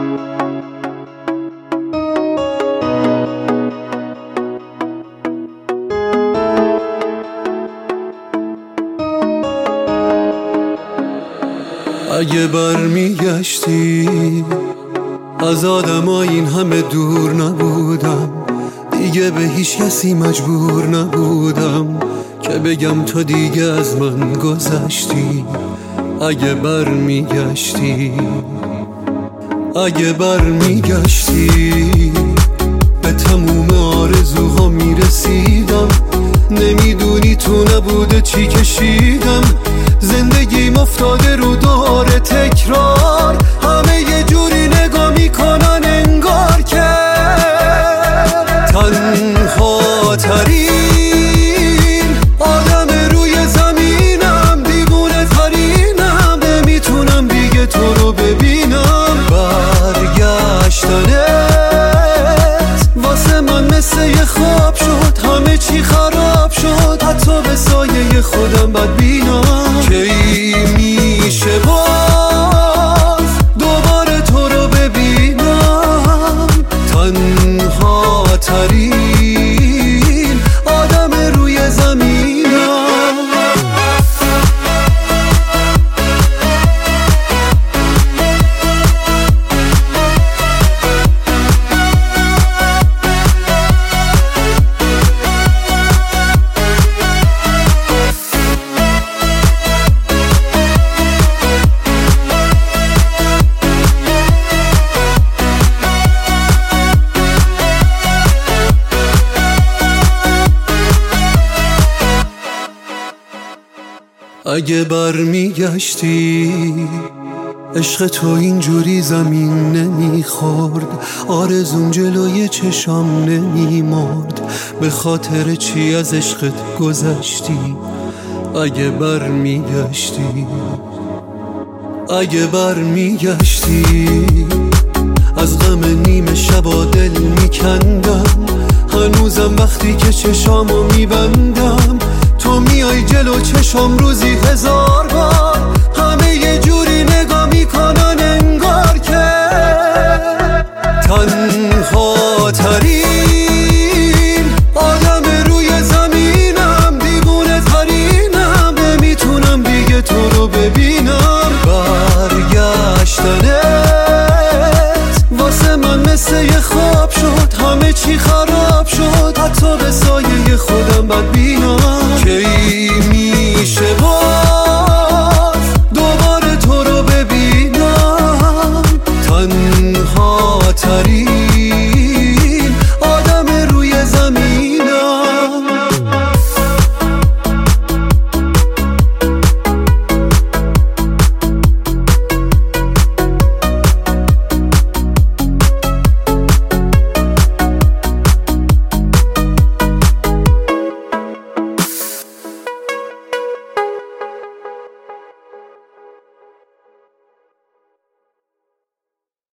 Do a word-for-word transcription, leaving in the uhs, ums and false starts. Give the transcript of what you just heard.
اگه برمیگشتی از آدما این همه دور نبودم، دیگه به هیچ کسی مجبور نبودم که بگم تو دیگه از من گذشتی. اگه برمیگشتی اگه برمیگشتی به تموم آرزوها میرسیدم. نمیدونی تو نبوده چی کشیدم، زندگیم افتاده رو دور تکرار. همه یه جوری نگاه میکنن انگار که تنها ترین آدم روی زمینم، دیوونه ترینم، نمیتونم دیگه تو رو ببینم. برگشتنت واسه من مثل یه خواب شد، همه چی خراب شد، حتی به سایه خودم بدبینم. کی میشه باز دوباره تو رو ببینم، تنها ترین آدم روی زمینم. اگه برمیگشتی عشق تو اینجوری زمین نمیخورد، آرزوم جلوی چشام نمیمرد، به خاطر چی از عشقت گذشتی. اگه برمیگشتی اگه برمیگشتی از غم نیمه شبا دل میکندم. هنوزم وقتی که چشامو میبندم تو میای جلو چشم روزی هزار بار. همه یه جوری نگاه میکنن انگار که تنها ترین آدم روی زمینم، دیوونه ترینم، نمیتونم دیگه تو رو ببینم. برگشتنت واسه من مثل یه خواب شد، همه چی خراب شد، حتی به سایه خودم بدبینم. کی میشه باز دوباره تو رو ببینم، تنها ترین